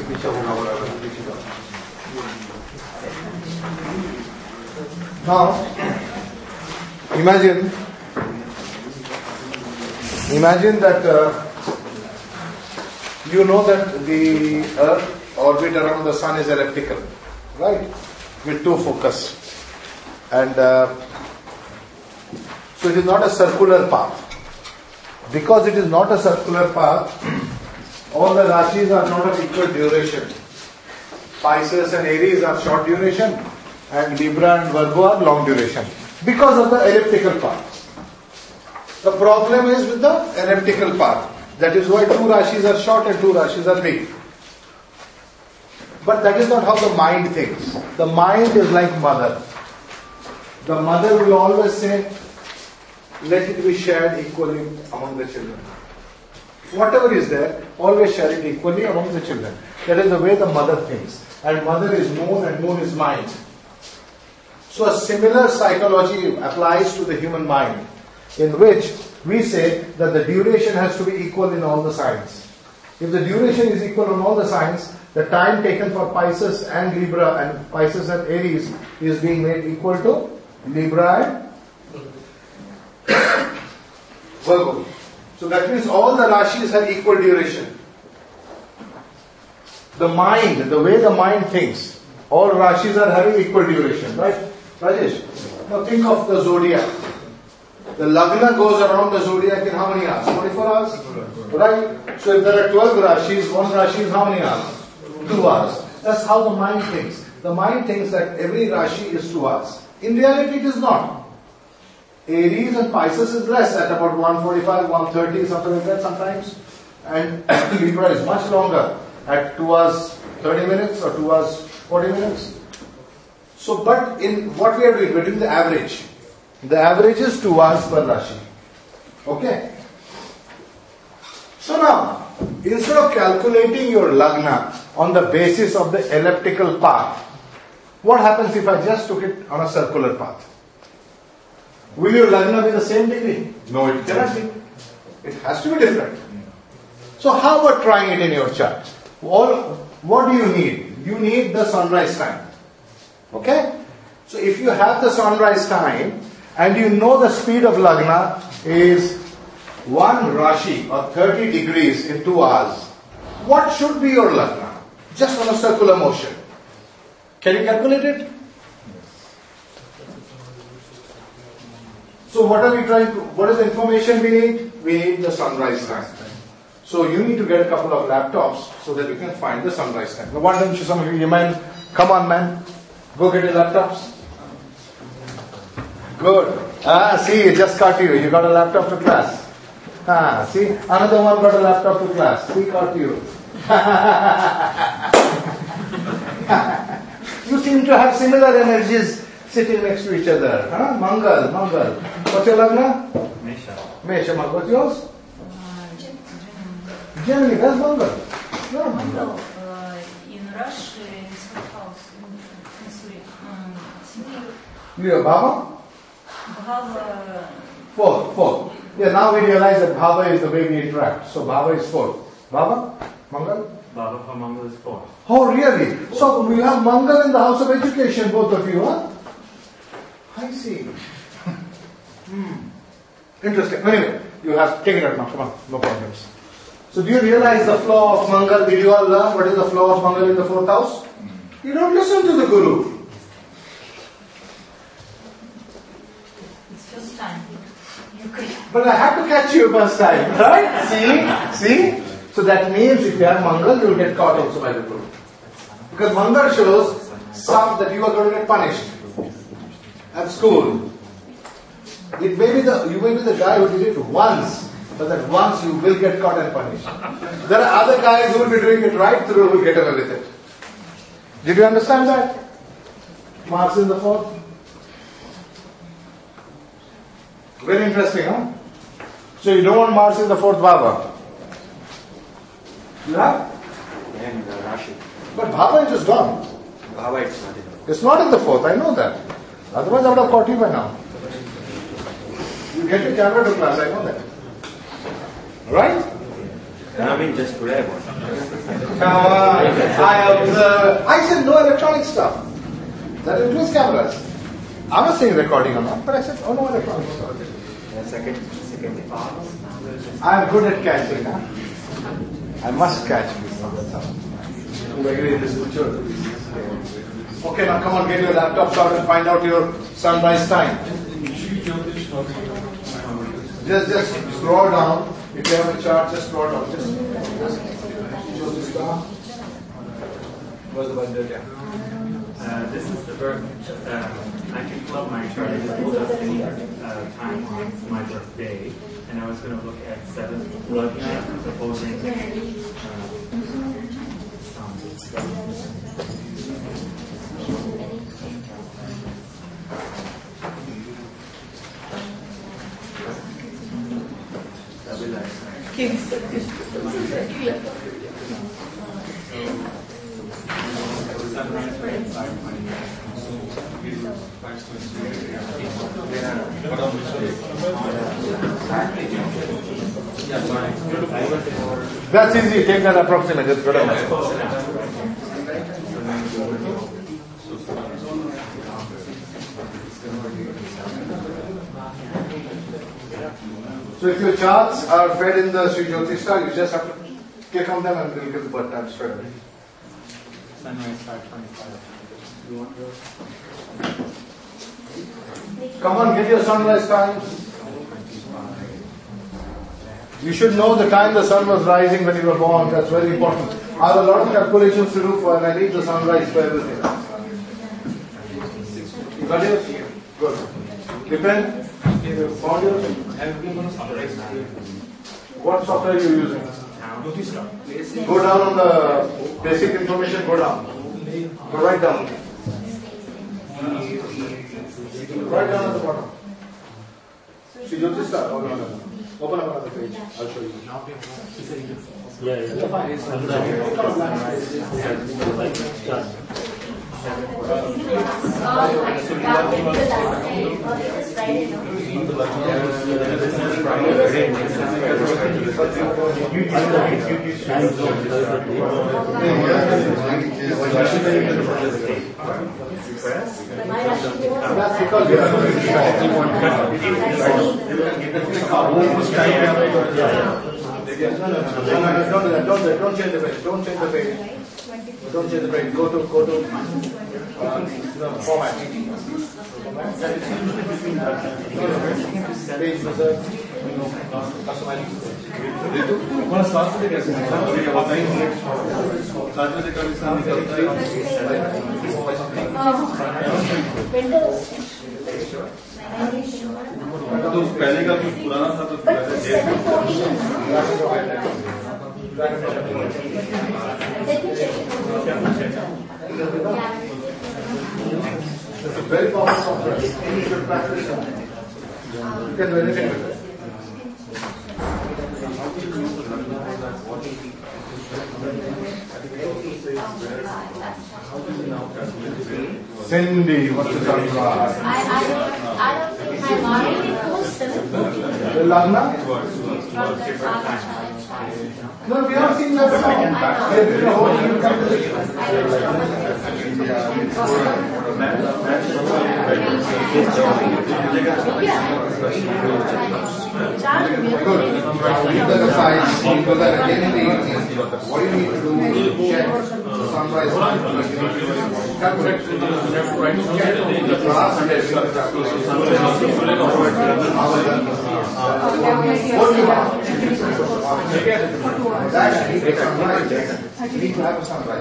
Now, imagine that you know that the Earth orbit around the Sun is elliptical, right? With two focus. And so it is not a circular path. Because it is not a circular path, all the Rashis are not of equal duration. Pisces and Aries are short duration, and Libra and Virgo are long duration. Because of the elliptical path. The problem is with the elliptical path. That is why two Rashis are short and two Rashis are big. But that is not how the mind thinks. The mind is like mother. The mother will always say, let it be shared equally among the children. Whatever is there, always share it equally among the children. That is the way the mother thinks. And mother is moon and moon is mind. So a similar psychology applies to the human mind, in which we say that the duration has to be equal in all the signs. If the duration is equal on all the signs, the time taken for Pisces and Libra and Pisces and Aries is being made equal to Libra and Virgo. So that means all the Rashis have equal duration. The mind, the way the mind thinks, all Rashis are having equal duration, right? Rajesh, now think of the zodiac. The Lagna goes around the zodiac in how many hours? 24 hours? Right? So if there are 12 Rashis, one Rashi is how many hours? 2 hours. That's how the mind thinks. The mind thinks that every Rashi is 2 hours. In reality, it is not. Aries and Pisces is less, at about 145, 130, something like that sometimes. And Libra is much longer, at 2 hours 30 minutes or 2 hours 40 minutes. So, but in what we are doing, we are doing the average. The average is 2 hours per Rashi. Okay? So now, instead of calculating your Lagna on the basis of the elliptical path, what happens if I just took it on a circular path? Will your Lagna be the same degree? No, it cannot be. It has to be different. So how about trying it in your chart? What do you need? You need the sunrise time. Okay? So if you have the sunrise time and you know the speed of Lagna is 1 Rashi or 30 degrees in 2 hours, what should be your Lagna? Just on a circular motion. Can you calculate it? So what are we trying to, what is the information we need? We need the sunrise time. So you need to get a couple of laptops so that you can find the sunrise time. Now why don't you, some of you man, come on man, go get your laptops. Good. See, it just caught you. You got a laptop to class. See, another one got a laptop to class. See, caught you. You seem to have similar energies sitting next to each other. Mangal. What's your Lagna? Mesha. What's yours? Gemini. Where's Mangal? No. Mangal in Russia is her house in Sweden. Leo, Baba? Baba. Fourth. Yeah, now we realize that Baba is the way we interact. So Baba is fourth. Baba? Mangal? Baba for Mangal is 4. Oh, really? So we have Mangal in the house of education, both of you, huh? I see. Interesting. Anyway, you have taken it now. Come on, no problems. So do you realize the flow of Mangal? Did you all learn what is the flow of Mangal in the 4th house? You don't listen to the Guru. It's first time. You could. But I have to catch you first time, right? See? So that means if you have Mangal, you will get caught also by the Guru. Because Mangal shows some that you are going to get punished at school. You may be the guy who did it once, but that once you will get caught and punished. There are other guys who will be doing it right through who will get away with it. Did you understand that? Mars in the 4th. Very interesting, huh? So you don't want Mars in the 4th Baba. You have? And Rashi. But Baba is just gone. Baba it's not in the 4th. It's not in the 4th, I know that. Otherwise I would have caught you by now. You get your camera to class, I know that. Right? I mean just today I want. Come on, I observe. I said no electronic stuff. That includes cameras. I was saying recording or not, but I said, oh no electronic stuff. Second. I am good at catching. Huh? I must catch this. Okay, now come on, get your laptops out and find out your sunrise time. Just scroll down. If you have a chart, just scroll down. What's the budget? This is the birth. I can pull up my chart. I just pulled up any time on my birthday, and I was going to look at 7th Lagna, supposing That's easy. Take that approximate. Just go down. So if your charts are fed in the Sri Jyotisha, you just have to click on them and we'll get the birth time straight away. sunrise 5:25. You want yours? Come on, get your sunrise time. You should know the time the sun was rising when you were born. That's very important. I have a lot of calculations to do for, and I need the sunrise for everything. Got it? Good. Depend. Found yours? What software are you using? Go down on the basic information. Go down. Go right down. Right down at the bottom. See, you just start. Open up another page. I'll show you. That's because we are going to don't change the page. Don't change the page. Don't change the page. Go to format. Page reserve. तो पहले का जो पुराना था तो Very powerful software. You should practice it. You can do anything with it. Cindy, what's the sunrise? I don't think my mind was 7:40. The Lagna? From the No, we have seen that song. Every whole you come to the Good. Leave that aside. Go that again in the evening. What you need to do is check the sunrise. Calculate the class and the what you want. That you need sunrise. You need to have a sunrise.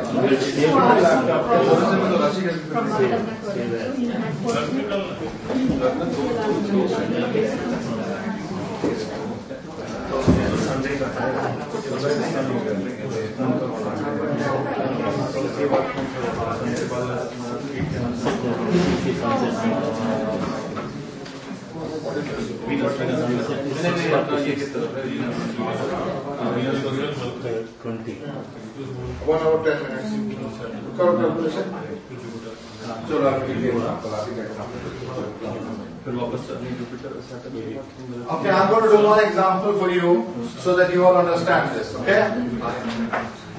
$20. 1 hour 10 minutes. Correct calculation. Okay, I'm going to do one example for you so that you all understand this. Okay.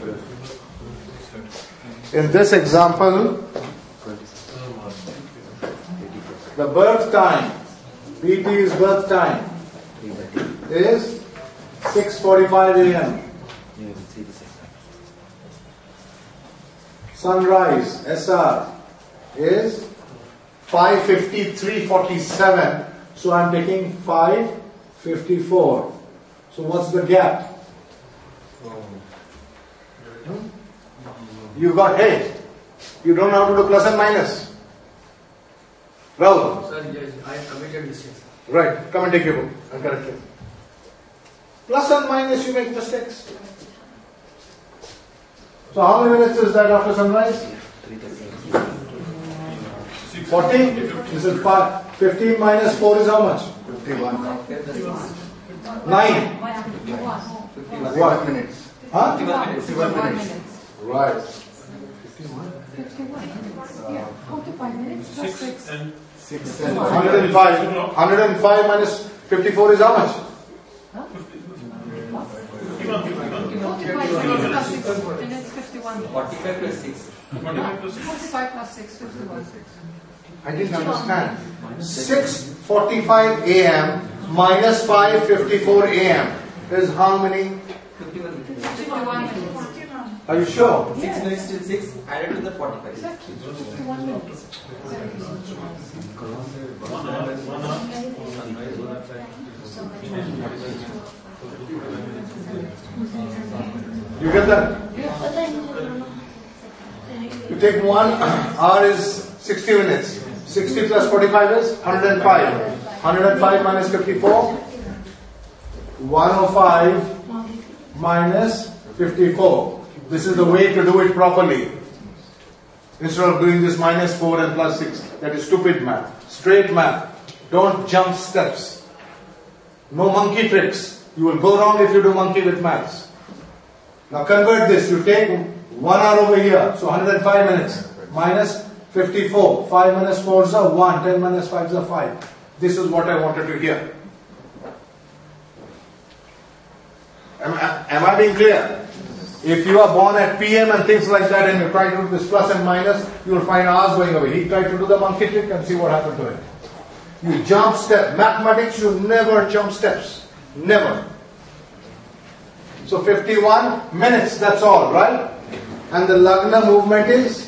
In this example, the birth time, BT's birth time is 6:45 a.m. Sunrise, SR, is 5:53:47. So I'm taking 5:54. So what's the gap? You got 8. You don't know how to do plus and minus. Rahul. Sir, yes, I committed mistakes. Right. Come and take your book and correct it. Plus and minus, you make mistakes. So how many minutes is that after sunrise? 40? This is 15 minus 4 is how much? 51. 9. 51 minutes. Huh? 51 minutes. Right. 45 minutes plus 6. 6 and 105. 105 minus 54 is how much? 45 minutes plus 6 minutes, 51. 45 plus 6. 45 plus 6, 51. I didn't understand. 6:45 a.m. minus 5:54 a.m. is how many? 51 minutes. 51 minutes. Are you sure? 6 minutes till 6 added to the 45. Exactly, 51 minutes. You get that? You take 1 hour is 60 minutes. 60 plus 45 is 105. 105 minus 54. 105 minus 54. This is the way to do it properly. Instead of doing this minus 4 and plus 6. That is stupid math. Straight math. Don't jump steps. No monkey tricks. You will go wrong if you do monkey with maths. Now convert this. You take 1 hour over here. So 105 minutes. Minus 54. 5 minus 4 is a 1. 10 minus 5 is a 5. This is what I wanted to hear. Am I being clear? If you are born at PM and things like that and you try to do this plus and minus, you will find hours going away. He tried to do the monkey trick and see what happened to him. You jump step. Mathematics, you never jump steps. Never. So 51 minutes, that's all, right? And the Lagna movement is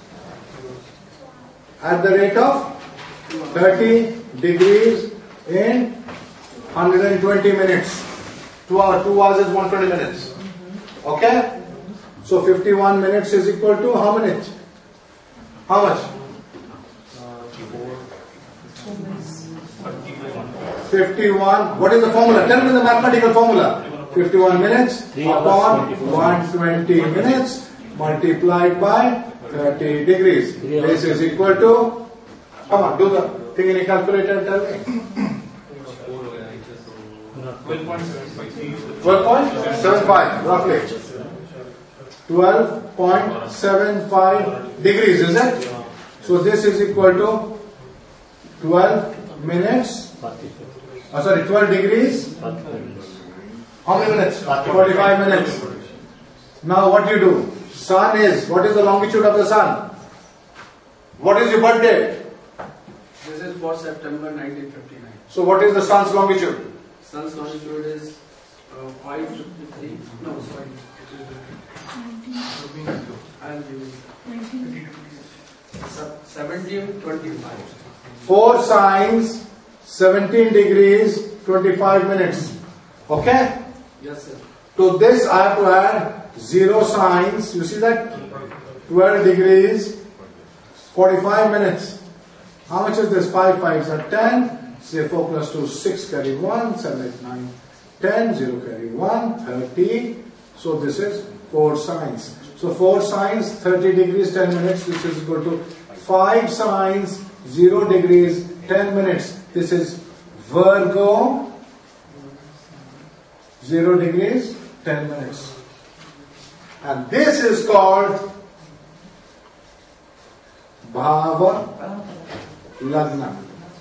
at the rate of 30 degrees in 120 minutes. 2 hours is 120 minutes. Okay? So 51 minutes is equal to how many? How much? 51. What is the formula? Tell me the mathematical formula. 51 minutes upon 120 minutes multiplied by 30 degrees. This is equal to, come on, do the thing in a calculator and tell me. 12.75 roughly. 12.75 degrees, is it? So this is equal to 12 minutes. 12 degrees. How many minutes? 45 minutes. Now what do you do? Sun is, what is the longitude of the sun? What is your birth date? This is for September 1959. So what is the sun's longitude? Sun's longitude is 553. No, sorry. I'll give you 1725. 4 signs, 17 degrees, 25 minutes. Okay? Yes, sir. To this I have to add 0 signs. You see that? 12 degrees, 45 minutes. How much is this? 5 5s are 10. Say 4 plus 2, 6 carry 1, 7, 8, 9, 10, 0 carry 1, 30. So this is 4 signs. So 4 signs, 30 degrees, 10 minutes. This is equal to 5 signs, 0 degrees, 10 minutes. This is Virgo, 0 degrees, 10 minutes. And this is called Bhava Lagna.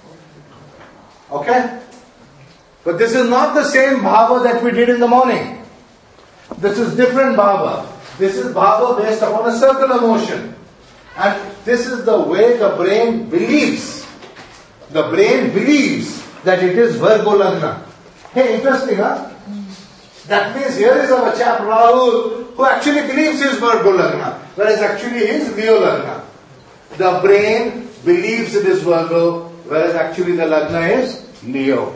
Okay? But this is not the same bhava that we did in the morning. This is different bhava. This is bhava based upon a circular motion. And this is the way the brain believes. The brain believes that it is Virgo Lagna. Hey, interesting, huh? That means here is our chap Rahul who actually believes he is Virgo Lagna, whereas actually he is Leo Lagna. The brain believes it is Virgo, whereas actually the Lagna is Leo.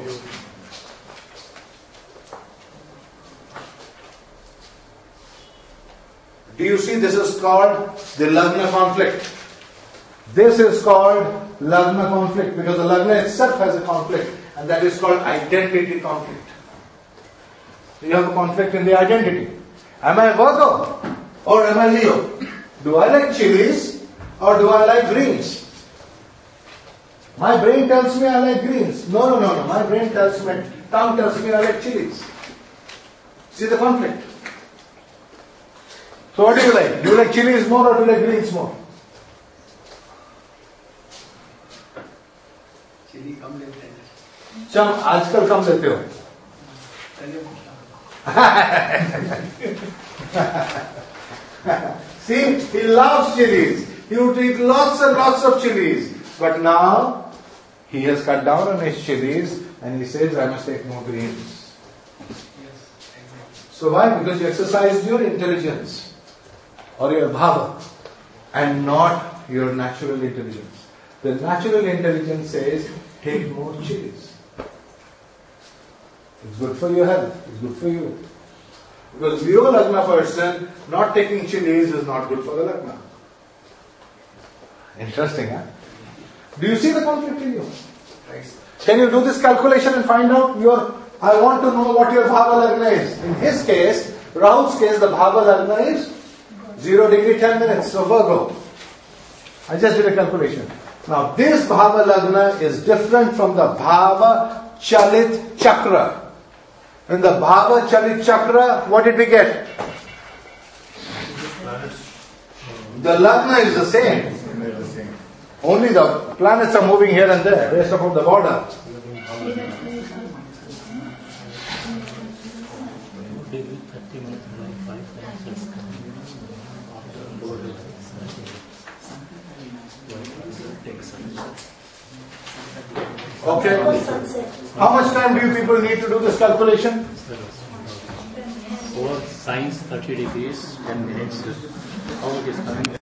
Do you see this is called the Lagna conflict? This is called Lagna conflict because the Lagna itself has a conflict, and that is called identity conflict. You have a conflict in the identity. Am I Virgo or am I Leo? Do I like chilies or do I like greens? My brain tells me I like greens. No. My brain tells me, tongue tells me I like chilies. See the conflict? So what do you like? Do you like chilies more or do you like greens more? चीनी कम लेते हैं चम आजकल कम लेते हो See, he loves chilies. He would eat lots and lots of chilies. But now, he has cut down on his chilies and he says, I must take more greens. So why? Because you exercised your intelligence or your bhava and not your natural intelligence. The natural intelligence says, take more chilies. It's good for your health. It's good for you. Because Leo Lagna person, not taking chilies is not good for the Lagna. Interesting, huh? Do you see the conflict in you? Can you do this calculation and find out I want to know what your Bhava Lagna is. In his case, Rahul's case, the Bhava Lagna is 0 degree 10 minutes. So Virgo. I just did a calculation. Now this Bhava Lagna is different from the Bhava Chalit Chakra. In the Bhava Chalit Chakra, what did we get? The Lagna is the same. Only the planets are moving here and there, based upon the border. Okay. How much time do you people need to do this calculation? For sines 30 degrees, 10 minutes. How it is coming?